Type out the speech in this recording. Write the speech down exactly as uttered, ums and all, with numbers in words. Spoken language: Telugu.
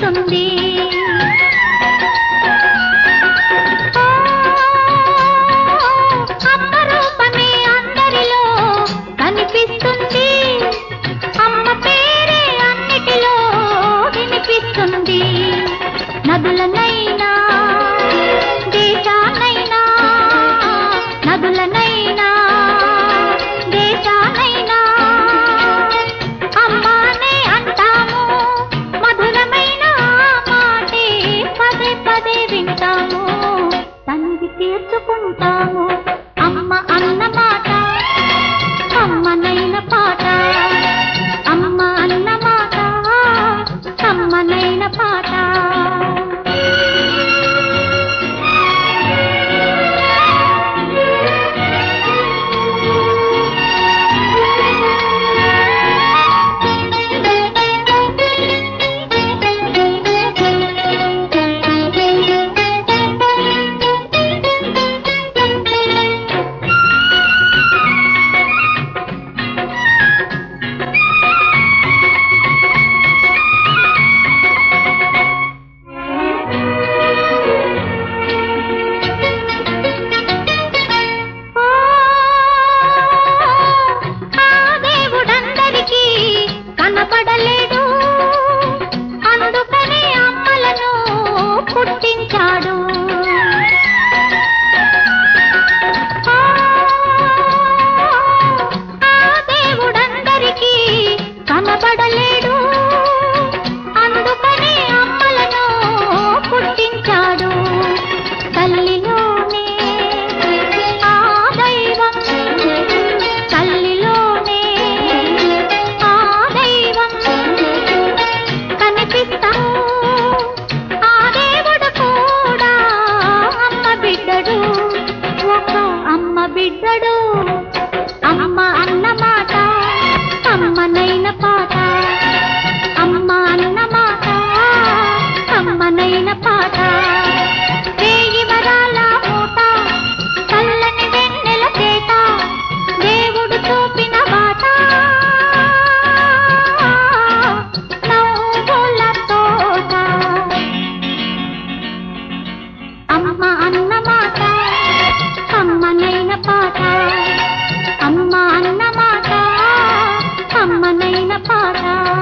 వినిపిస్తుంది. అమ్మ రూపమే అందరిలో కనిపిస్తుంది. అమ్మ పేరే అన్నిటిలో వినిపిస్తుంది. నదులనైనా దేశానైనా నదులనైనా దేశానైనా అమ్మానే అంటాము. మధురమైన మాటే పదే పదే వింటాము. తనివి తీర్చుకుంటాము. అమ్మ అన్న మాట అమ్మనైన పాట. అమ్మ అన్న మాట అమ్మనైన పాట.